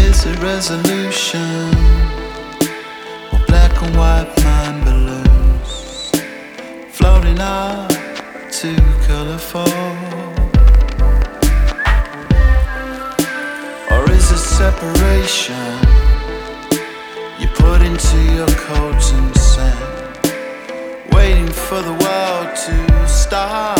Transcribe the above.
Is it resolution or black and white mind balloons floating up too colorful? Or is it separation you put into your coat and sand, waiting for the world to start?